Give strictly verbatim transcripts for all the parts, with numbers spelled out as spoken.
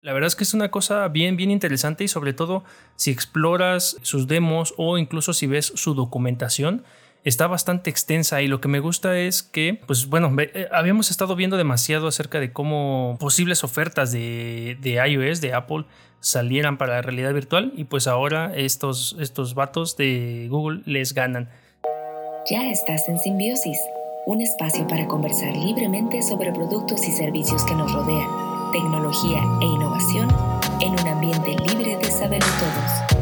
La verdad es que es una cosa bien, bien interesante y sobre todo si exploras sus demos o incluso si ves su documentación, está bastante extensa y lo que me gusta es que, pues bueno, eh, habíamos estado viendo demasiado acerca de cómo posibles ofertas de, de iOS, de Apple, salieran para la realidad virtual y pues ahora estos, estos vatos de Google les ganan. Ya estás en Simbiosis, un espacio para conversar libremente sobre productos y servicios que nos rodean, tecnología e innovación en un ambiente libre de saberlo todos.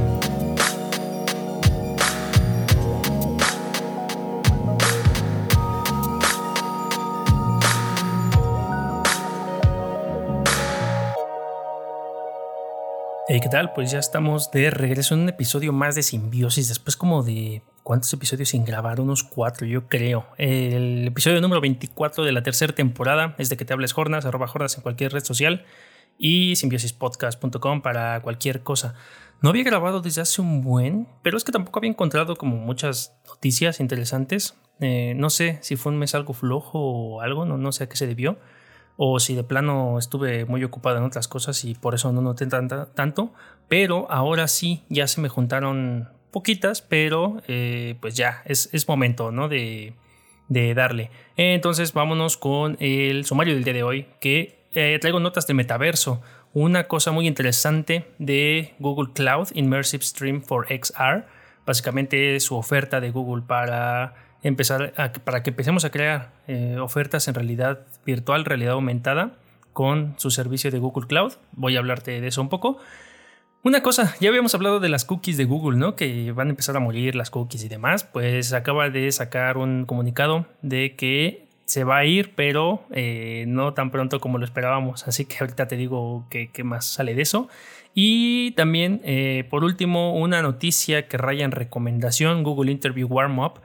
Hey, ¿qué tal? Pues ya estamos de regreso en un episodio más de Simbiosis, después como de ¿cuántos episodios sin grabar? Unos cuatro, yo creo. El episodio número veinticuatro de la tercera temporada es de Que Te Hables Jornas, arroba Jornas en cualquier red social y simbiosis podcast punto com para cualquier cosa. No había grabado desde hace un buen, pero es que tampoco había encontrado como muchas noticias interesantes. Eh, no sé si fue un mes algo flojo o algo, no, no sé a qué se debió. O si de plano estuve muy ocupado en otras cosas y por eso no noté tanta, tanto. Pero ahora sí, ya se me juntaron poquitas, pero eh, pues ya, es, es momento, ¿no? de, de darle. Entonces vámonos con el sumario del día de hoy, que eh, traigo notas de metaverso. Una cosa muy interesante de Google Cloud Immersive Stream for X R. Básicamente su oferta de Google para... empezar a, para que empecemos a crear eh, ofertas en realidad virtual, realidad aumentada con su servicio de Google Cloud. Voy a hablarte de eso un poco. Una cosa, ya habíamos hablado de las cookies de Google, ¿no? Que van a empezar a morir las cookies y demás. Pues acaba de sacar un comunicado de que se va a ir, pero eh, no tan pronto como lo esperábamos. Así que ahorita te digo qué más sale de eso. Y también, eh, por último, una noticia que raya en recomendación: Google Interview Warm-Up.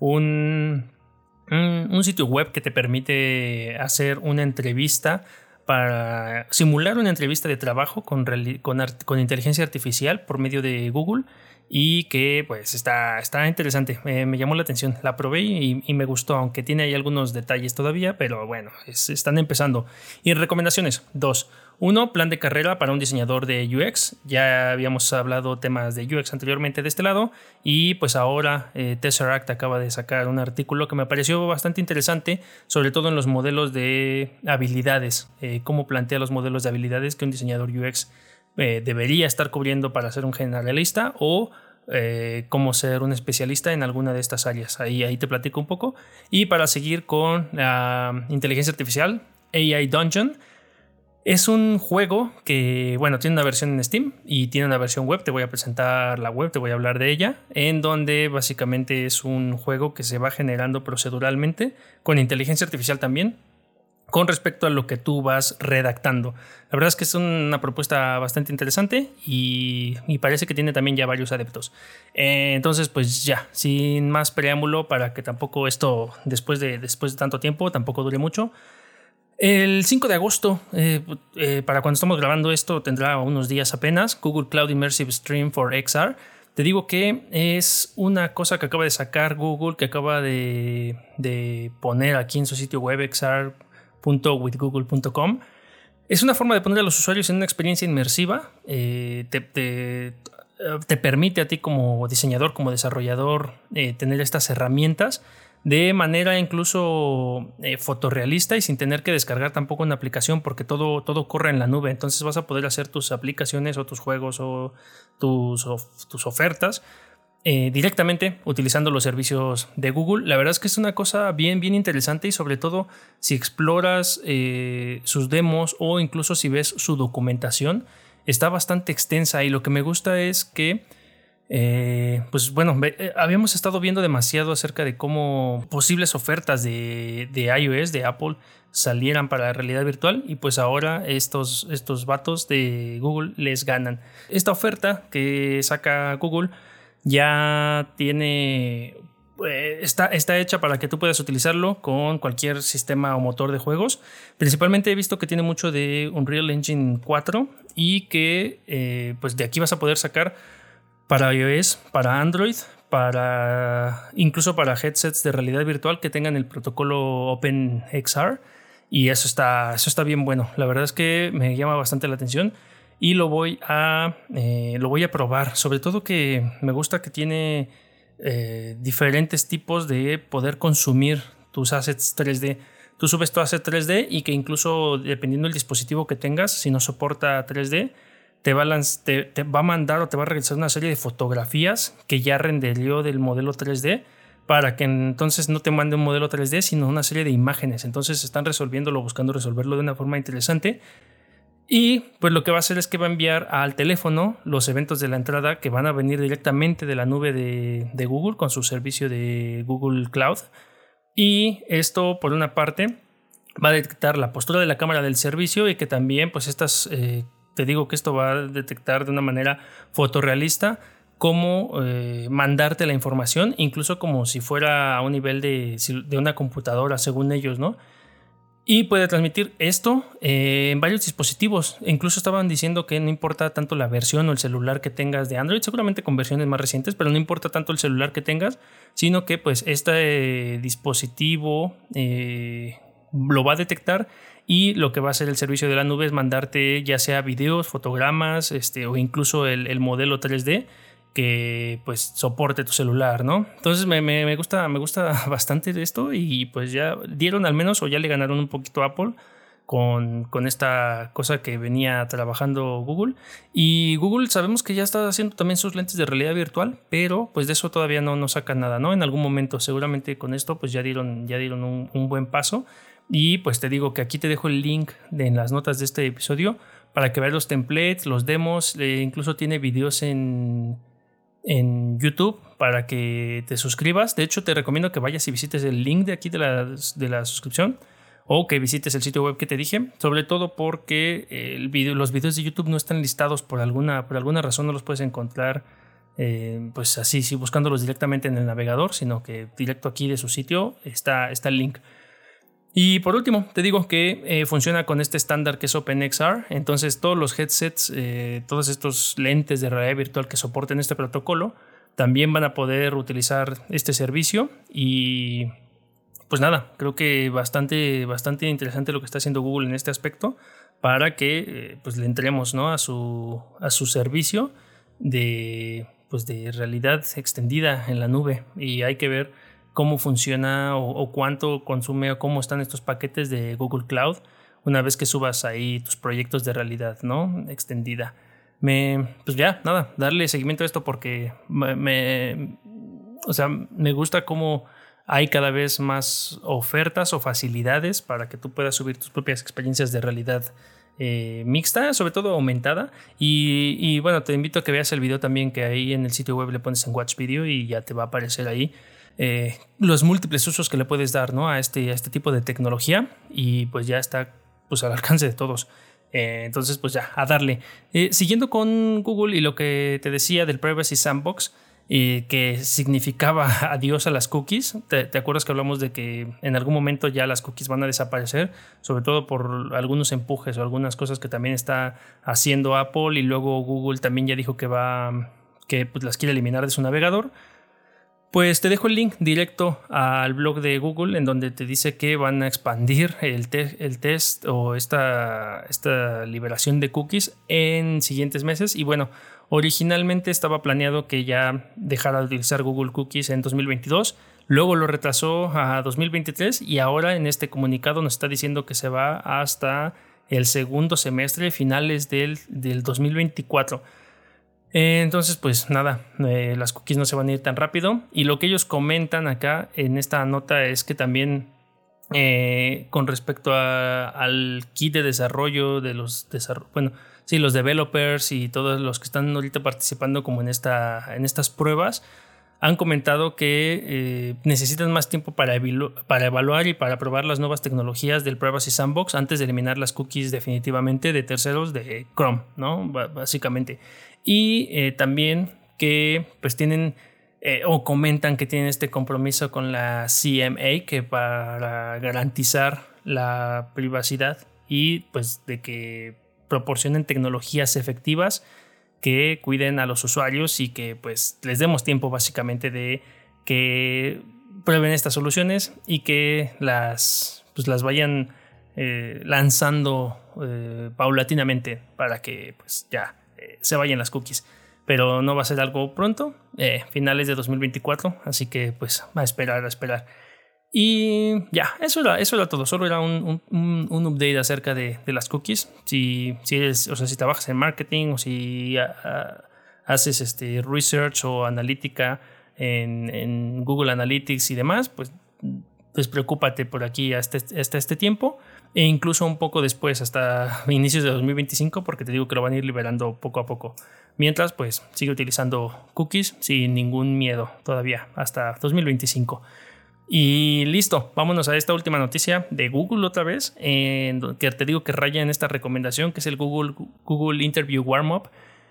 Un, un, un sitio web que te permite hacer una entrevista, para simular una entrevista de trabajo con, con, con inteligencia artificial por medio de Google, y que pues está, está interesante. Eh, me llamó la atención, la probé y, y me gustó, aunque tiene ahí algunos detalles todavía, pero bueno, es, están empezando. Y recomendaciones, dos. Uno, plan de carrera para un diseñador de U X. Ya habíamos hablado temas de U X anteriormente de este lado y pues ahora eh, Tesseract acaba de sacar un artículo que me pareció bastante interesante, sobre todo en los modelos de habilidades, eh, cómo plantea los modelos de habilidades que un diseñador U X eh, debería estar cubriendo para ser un generalista o eh, cómo ser un especialista en alguna de estas áreas. Ahí, ahí te platico un poco. Y para seguir con la uh, inteligencia artificial, A I Dungeon. Es un juego que, bueno, tiene una versión en Steam y tiene una versión web. Te voy a presentar la web, te voy a hablar de ella, en donde básicamente es un juego que se va generando proceduralmente, con inteligencia artificial también, con respecto a lo que tú vas redactando. La verdad es que es una propuesta bastante interesante y, y parece que tiene también ya varios adeptos. Eh, entonces, pues ya, sin más preámbulo, para que tampoco esto, después de, después de tanto tiempo, tampoco dure mucho. El cinco de agosto, eh, eh, para cuando estamos grabando esto, tendrá unos días apenas, Google Cloud Immersive Stream for X R. Te digo que es una cosa que acaba de sacar Google, que acaba de, de poner aquí en su sitio web x r punto with google punto com. Es una forma de poner a los usuarios en una experiencia inmersiva. Eh, te, te, te permite a ti como diseñador, como desarrollador, eh, tener estas herramientas de manera incluso eh, fotorrealista y sin tener que descargar tampoco una aplicación, porque todo, todo corre en la nube. Entonces vas a poder hacer tus aplicaciones o tus juegos o tus, o, tus ofertas eh, directamente utilizando los servicios de Google. La verdad es que es una cosa bien, bien interesante y sobre todo si exploras eh, sus demos o incluso si ves su documentación, está bastante extensa y lo que me gusta es que Eh, pues bueno, eh, habíamos estado viendo demasiado acerca de cómo posibles ofertas de, de iOS, de Apple, salieran para la realidad virtual y pues ahora estos, estos vatos de Google les ganan. Esta oferta que saca Google ya tiene... Eh, está, está hecha para que tú puedas utilizarlo con cualquier sistema o motor de juegos. Principalmente he visto que tiene mucho de Unreal Engine cuatro y que eh, pues de aquí vas a poder sacar para iOS, para Android, para incluso para headsets de realidad virtual que tengan el protocolo OpenXR y eso está, eso está bien bueno. La verdad es que me llama bastante la atención y lo voy a, eh, lo voy a probar. Sobre todo que me gusta que tiene eh, diferentes tipos de poder consumir tus assets tres D. Tú subes tu asset tres D y que incluso dependiendo del dispositivo que tengas, si no soporta tres D, te va, a lanz- te, te va a mandar o te va a regresar una serie de fotografías que ya renderió del modelo tres D, para que entonces no te mande un modelo tres D, sino una serie de imágenes. Entonces están resolviéndolo, buscando resolverlo de una forma interesante. Y pues lo que va a hacer es que va a enviar al teléfono los eventos de la entrada que van a venir directamente de la nube de, de Google con su servicio de Google Cloud. Y esto, por una parte, va a detectar la postura de la cámara del servicio y que también, pues estas, eh, te digo que esto va a detectar de una manera fotorrealista cómo eh, mandarte la información, incluso como si fuera a un nivel de, de una computadora, según ellos, ¿no? Y puede transmitir esto eh, en varios dispositivos. Incluso estaban diciendo que no importa tanto la versión o el celular que tengas de Android, seguramente con versiones más recientes, pero no importa tanto el celular que tengas, sino que pues este eh, dispositivo eh, lo va a detectar, y lo que va a hacer el servicio de la nube es mandarte ya sea videos, fotogramas, este, o incluso el, el modelo tres D que pues soporte tu celular, ¿no? Entonces me, me, me gusta me gusta bastante de esto, y pues ya dieron al menos, o ya le ganaron un poquito a Apple con, con esta cosa que venía trabajando Google. Y Google sabemos que ya está haciendo también sus lentes de realidad virtual, pero pues de eso todavía no, no sacan nada, ¿no? En algún momento seguramente con esto pues ya dieron, ya dieron un, un buen paso. Y pues te digo que aquí te dejo el link de, en las notas de este episodio para que veas los templates, los demos, eh, incluso tiene videos en... en YouTube para que te suscribas. De hecho, te recomiendo que vayas y visites el link de aquí de la, de la suscripción, o que visites el sitio web que te dije, sobre todo porque el video, los videos de YouTube no están listados por alguna, por alguna razón, no los puedes encontrar eh, pues así, sí, buscándolos directamente en el navegador, sino que directo aquí de su sitio está, está el link. Y por último, te digo que eh, funciona con este estándar que es OpenXR. Entonces todos los headsets, eh, todos estos lentes de realidad virtual que soporten este protocolo, también van a poder utilizar este servicio. Y pues nada, creo que bastante, bastante interesante lo que está haciendo Google en este aspecto, para que eh, pues le entremos, ¿no?, a su, a su servicio de, pues de realidad extendida en la nube. Y hay que ver cómo funciona o, o cuánto consume o cómo están estos paquetes de Google Cloud una vez que subas ahí tus proyectos de realidad, ¿no?, extendida. Me, pues ya, nada, darle seguimiento a esto porque me, me, o sea, me gusta cómo hay cada vez más ofertas o facilidades para que tú puedas subir tus propias experiencias de realidad eh, mixta, sobre todo aumentada. Y, y bueno, te invito a que veas el video también, que ahí en el sitio web le pones en Watch Video y ya te va a aparecer ahí Eh, los múltiples usos que le puedes dar, ¿no?, a este, a este tipo de tecnología, y pues ya está pues al alcance de todos. Eh, entonces pues ya, a darle. Eh, siguiendo con Google y lo que te decía del Privacy Sandbox, eh, que significaba adiós a las cookies. ¿Te, ¿Te acuerdas que hablamos de que en algún momento ya las cookies van a desaparecer? Sobre todo por algunos empujes o algunas cosas que también está haciendo Apple, y luego Google también ya dijo que va, que pues las quiere eliminar de su navegador. Pues te dejo el link directo al blog de Google, en donde te dice que van a expandir el, te- el test o esta, esta liberación de cookies en siguientes meses. Y bueno, originalmente estaba planeado que ya dejara de utilizar Google Cookies en dos mil veintidós, luego lo retrasó a dos mil veintitrés, y ahora en este comunicado nos está diciendo que se va hasta el segundo semestre, finales del, del dos mil veinticuatro. Entonces, pues nada, eh, las cookies no se van a ir tan rápido. Y lo que ellos comentan acá en esta nota es que también eh, con respecto a, al kit de desarrollo de los desarroll- bueno, sí, los developers y todos los que están ahorita participando como en, esta, en estas pruebas, han comentado que eh, necesitan más tiempo para, evalu- para evaluar y para probar las nuevas tecnologías del Privacy Sandbox antes de eliminar las cookies definitivamente de terceros de Chrome, ¿no?, B- básicamente. Y eh, también que pues tienen eh, o comentan que tienen este compromiso con la C M A, que para garantizar la privacidad y pues de que proporcionen tecnologías efectivas que cuiden a los usuarios, y que pues les demos tiempo básicamente de que prueben estas soluciones y que las, pues, las vayan eh, lanzando eh, paulatinamente para que pues ya eh, se vayan las cookies. Pero no va a ser algo pronto, eh, finales de dos mil veinticuatro, así que pues a esperar, a esperar. Y ya, eso era, eso era todo. Solo era un, un, un update acerca de, de las cookies. Si, si eres, o sea, si trabajas en marketing o si a, a, haces este research o analítica en, en Google Analytics y demás, pues, pues preocúpate por aquí hasta este, hasta este tiempo e incluso un poco después, hasta inicios de dos mil veinticinco, porque te digo que lo van a ir liberando poco a poco. Mientras, pues sigue utilizando cookies sin ningún miedo todavía hasta dos mil veinticinco. Y listo, vámonos a esta última noticia de Google otra vez, en que te digo que raya en esta recomendación, que es el Google, Google Interview Warm-Up.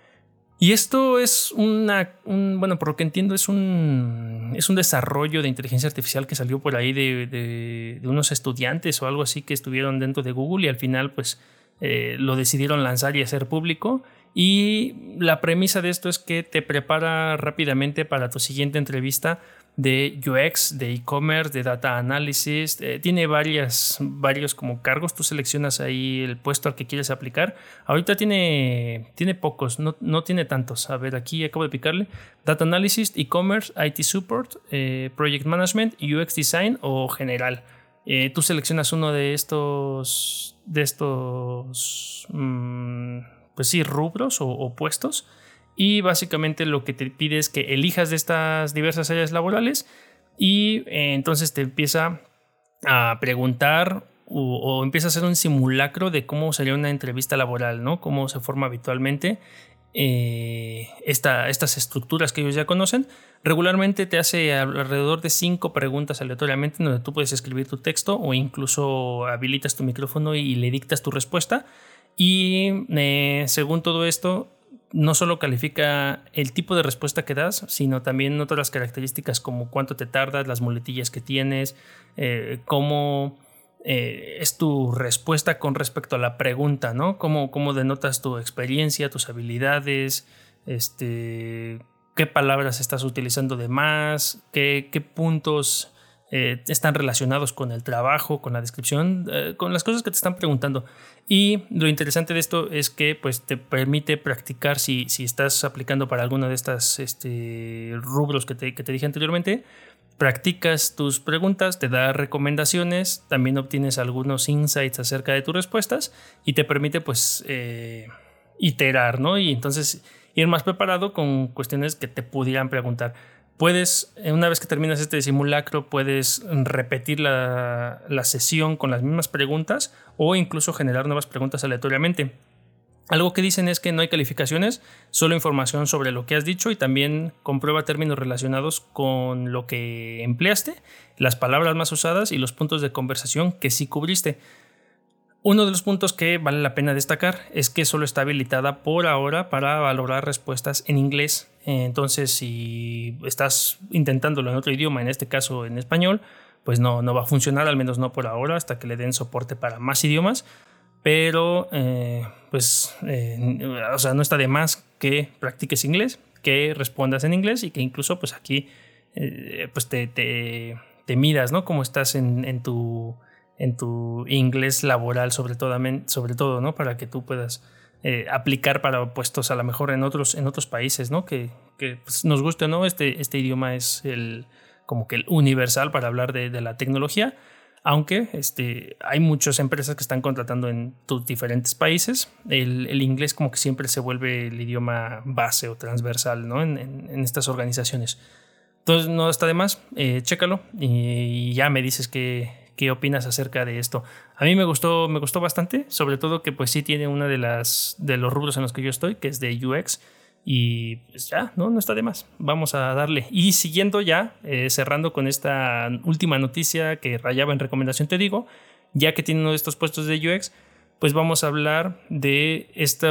Y esto es una, un, bueno, por lo que entiendo es un, es un desarrollo de inteligencia artificial que salió por ahí de, de, de unos estudiantes o algo así que estuvieron dentro de Google y al final pues eh, lo decidieron lanzar y hacer público. Y la premisa de esto es que te prepara rápidamente para tu siguiente entrevista de U X, de e-commerce, de data analysis. Eh, tiene varias, varios como cargos. Tú seleccionas ahí el puesto al que quieres aplicar. Ahorita tiene, tiene pocos, no, no tiene tantos. A ver, aquí acabo de picarle. Data analysis, e-commerce, I T support, eh, project management, U X design o general. Eh, tú seleccionas uno de estos, de estos, mmm, pues sí, rubros o, o puestos. Y básicamente lo que te pide es que elijas de estas diversas áreas laborales y eh, entonces te empieza a preguntar o, o empieza a hacer un simulacro de cómo sería una entrevista laboral, ¿no? Cómo se forma habitualmente eh, esta, estas estructuras que ellos ya conocen. Regularmente te hace alrededor de cinco preguntas aleatoriamente donde tú puedes escribir tu texto o incluso habilitas tu micrófono y le dictas tu respuesta. Y eh, según todo esto, no solo califica el tipo de respuesta que das, sino también otras características como cuánto te tardas, las muletillas que tienes, eh, cómo eh, es tu respuesta con respecto a la pregunta, ¿no? Cómo, cómo denotas tu experiencia, tus habilidades, este, qué palabras estás utilizando de más, qué, qué puntos eh, están relacionados con el trabajo, con la descripción, eh, con las cosas que te están preguntando. Y lo interesante de esto es que pues, te permite practicar si, si estás aplicando para alguno de estos este, rubros que te, que te dije anteriormente. Practicas tus preguntas, te da recomendaciones, también obtienes algunos insights acerca de tus respuestas y te permite pues eh, iterar, ¿no? Y entonces ir más preparado con cuestiones que te pudieran preguntar. Puedes, una vez que terminas este simulacro, puedes repetir la, la sesión con las mismas preguntas o incluso generar nuevas preguntas aleatoriamente. Algo que dicen es que no hay calificaciones, solo información sobre lo que has dicho y también comprueba términos relacionados con lo que empleaste, las palabras más usadas y los puntos de conversación que sí cubriste. Uno de los puntos que vale la pena destacar es que solo está habilitada por ahora para valorar respuestas en inglés. Entonces, si estás intentándolo en otro idioma, en este caso en español, pues no, no va a funcionar, al menos no por ahora, hasta que le den soporte para más idiomas. Pero, eh, pues, eh, o sea, no está de más que practiques inglés, que respondas en inglés y que incluso, pues aquí, eh, pues te, te, te midas, ¿no? Cómo estás en, en tu... en tu inglés laboral sobre todo, sobre todo, ¿no? Para que tú puedas eh, aplicar para puestos a lo mejor en otros, en otros países, ¿no? Que, que pues, nos guste o no, este, este idioma es el, como que el universal para hablar de, de la tecnología, aunque este, hay muchas empresas que están contratando en tus diferentes países. El, el inglés como que siempre se vuelve el idioma base o transversal, ¿no? En, en, en estas organizaciones. Entonces no está de más, eh, chécalo y, y ya me dices que ¿qué opinas acerca de esto? A mí me gustó, me gustó bastante, sobre todo que pues sí tiene una de las de los rubros en los que yo estoy, que es de U X, y pues ya, no, no está de más. Vamos a darle. Y siguiendo ya, eh, cerrando con esta última noticia que rayaba en recomendación, te digo, ya que tiene uno de estos puestos de U X, pues vamos a hablar de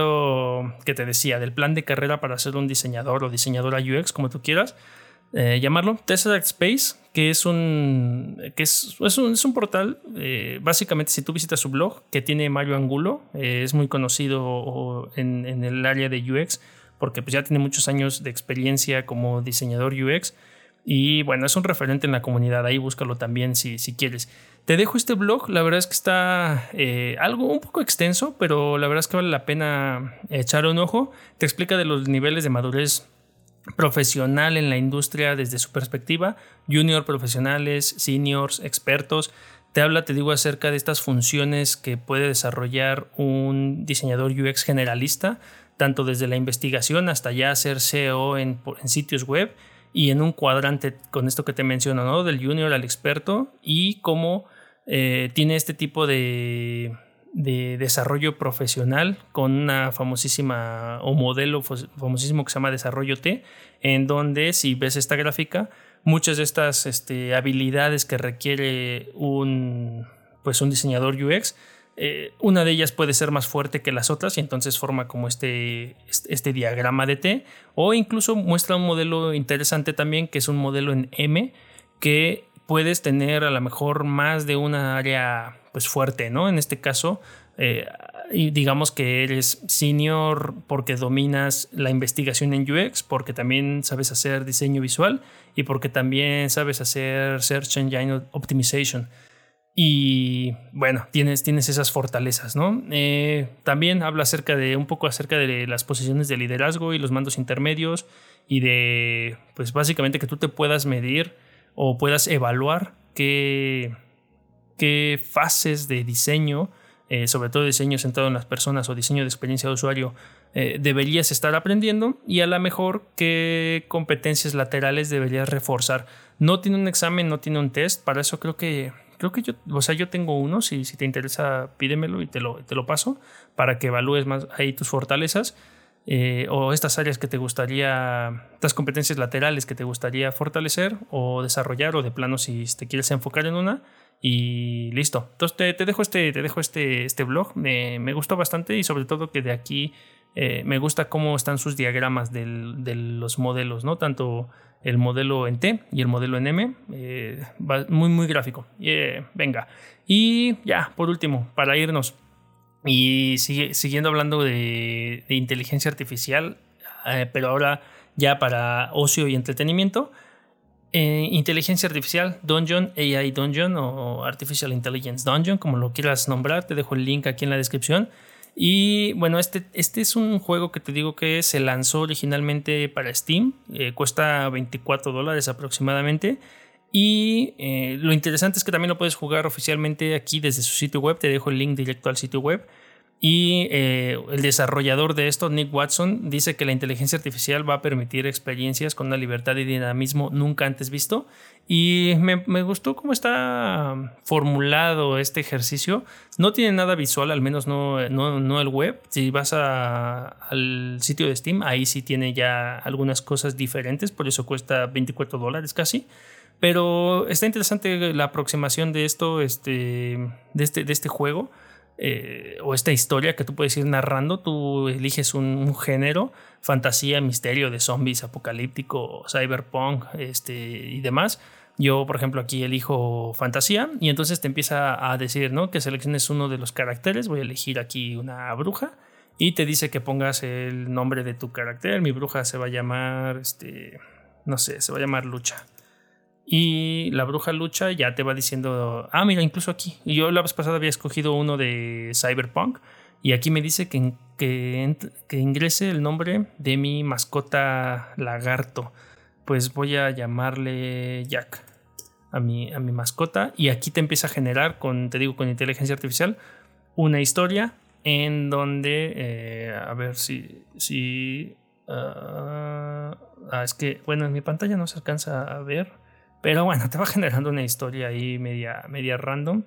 esto que te decía, del plan de carrera para ser un diseñador o diseñadora U X, como tú quieras. Eh, llamarlo Tesseract Space, que es un que es, es, un, es un portal, eh, básicamente si tú visitas su blog, que tiene Mario Angulo, eh, es muy conocido en, en el área de U X porque pues ya tiene muchos años de experiencia como diseñador U X y bueno, es un referente en la comunidad, ahí búscalo también si, si quieres. Te dejo este blog, la verdad es que está eh, algo un poco extenso, pero la verdad es que vale la pena echar un ojo. Te explica de los niveles de madurez profesional en la industria desde su perspectiva, junior, profesionales, seniors, expertos. Te habla, te digo, acerca de estas funciones que puede desarrollar un diseñador U X generalista, tanto desde la investigación hasta ya ser C E O en, en sitios web, y en un cuadrante con esto que te menciono, ¿no? Del junior al experto, y cómo eh, tiene este tipo de, de desarrollo profesional con una famosísima o modelo famosísimo que se llama desarrollo T, en donde, si ves esta gráfica, muchas de estas este, habilidades que requiere un, pues un diseñador U X, Eh, una de ellas puede ser más fuerte que las otras y entonces forma como este, este, este diagrama de T, o incluso muestra un modelo interesante también, que es un modelo en M, que puedes tener a lo mejor más de una área pues fuerte, ¿no? En este caso, eh, digamos que eres senior porque dominas la investigación en U X, porque también sabes hacer diseño visual y porque también sabes hacer Search Engine Optimization. Y bueno, tienes, tienes esas fortalezas, ¿no? Eh, también habla acerca de un poco acerca de las posiciones de liderazgo y los mandos intermedios, y de, pues básicamente que tú te puedas medir o puedas evaluar qué, qué fases de diseño, eh, sobre todo diseño centrado en las personas o diseño de experiencia de usuario, eh, deberías estar aprendiendo, y a lo mejor qué competencias laterales deberías reforzar. No tiene un examen, no tiene un test, para eso creo que Creo que yo, o sea, yo tengo uno, si, si te interesa pídemelo y te lo, te lo paso para que evalúes más ahí tus fortalezas, eh, o estas áreas que te gustaría, estas competencias laterales que te gustaría fortalecer o desarrollar, o de plano si te quieres enfocar en una, y listo. Entonces te, te dejo, este, te dejo este, este blog, me, me gustó bastante, y sobre todo que de aquí eh, me gusta cómo están sus diagramas del, de los modelos, ¿no? Tanto el modelo en T y el modelo en M, eh, muy muy gráfico. Eh, venga, y ya, por último, para irnos y sigue, siguiendo hablando de, de inteligencia artificial, eh, pero ahora ya para ocio y entretenimiento, eh, inteligencia artificial Dungeon, A I Dungeon o Artificial Intelligence Dungeon, como lo quieras nombrar, te dejo el link aquí en la descripción. Y bueno, este, este es un juego que te digo que se lanzó originalmente para Steam, eh, cuesta veinticuatro dólares aproximadamente, y eh, lo interesante es que también lo puedes jugar oficialmente aquí desde su sitio web. Te dejo el link directo al sitio web. Y eh, el desarrollador de esto, Nick Watson, dice que la inteligencia artificial va a permitir experiencias con una libertad y dinamismo nunca antes visto. Y me, me gustó cómo está formulado este ejercicio. No tiene nada visual, al menos no, no, no el web. Si vas a, al sitio de Steam, ahí sí tiene ya algunas cosas diferentes, por eso cuesta veinticuatro dólares casi. Pero está interesante la aproximación de esto, este, de, este, de este juego. Eh, o esta historia que tú puedes ir narrando. Tú eliges un, un género, fantasía, misterio, de zombies, apocalíptico, cyberpunk, este, y demás. Yo, por ejemplo, aquí elijo fantasía, y entonces te empieza a decir, ¿no?, que selecciones uno de los caracteres. Voy a elegir aquí una bruja, y te dice que pongas el nombre de tu carácter. Mi bruja se va a llamar, este, no sé, se va a llamar Lucha. Y la bruja Lucha ya te va diciendo, ah, mira, incluso aquí. Y yo la vez pasada había escogido uno de Cyberpunk, y aquí me dice que, que, que ingrese el nombre de mi mascota lagarto. Pues voy a llamarle Jack a mi, a mi mascota. Y aquí te empieza a generar, con, te digo, con inteligencia artificial, una historia en donde, eh, a ver si... si uh, ah, es que, bueno, en mi pantalla no se alcanza a ver. Pero bueno, te va generando una historia ahí media, media random,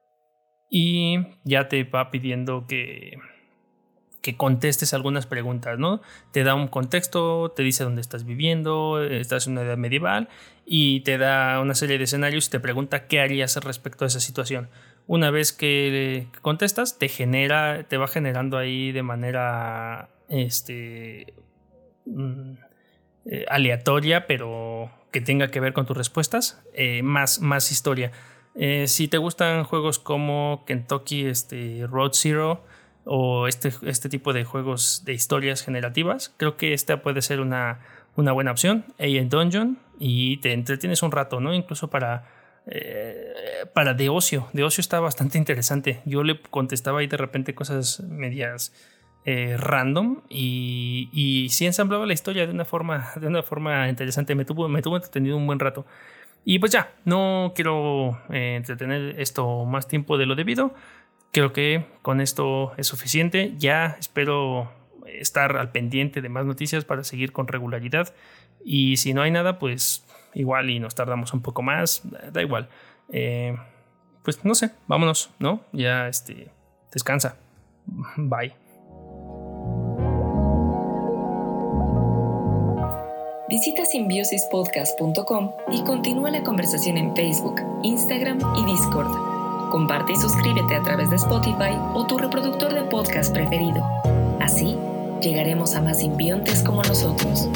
y ya te va pidiendo que, que contestes algunas preguntas, ¿no? Te da un contexto, te dice dónde estás viviendo, estás en una edad medieval, y te da una serie de escenarios y te pregunta qué harías respecto a esa situación. Una vez que contestas, te genera, te va generando ahí de manera este, eh, aleatoria, pero que tenga que ver con tus respuestas, eh, más, más historia. Eh, si te gustan juegos como Kentucky este, Road Zero o este, este tipo de juegos de historias generativas, creo que esta puede ser una, una buena opción. A I Dungeon, y te entretienes un rato, ¿no? Incluso para eh, para de ocio. De ocio está bastante interesante. Yo le contestaba ahí de repente cosas medias eh, random y, y sí ensamblaba la historia de una forma, de una forma interesante. Me tuvo, me tuvo entretenido un buen rato. Y pues ya, no quiero eh, entretener esto más tiempo de lo debido. Creo que con esto es suficiente. Ya espero estar al pendiente de más noticias para seguir con regularidad. Y si no hay nada, pues igual y nos tardamos un poco más. Da igual. Eh, pues no sé, vámonos, ¿no? Ya este, descansa. Bye. Visita simbiosis podcast punto com y continúa la conversación en Facebook, Instagram y Discord. Comparte y suscríbete a través de Spotify o tu reproductor de podcast preferido. Así, llegaremos a más simbiontes como nosotros.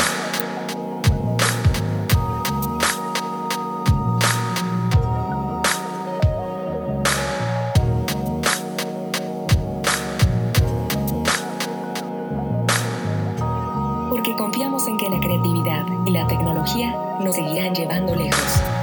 Porque confiamos en que la creatividad y la tecnología nos seguirán llevando lejos.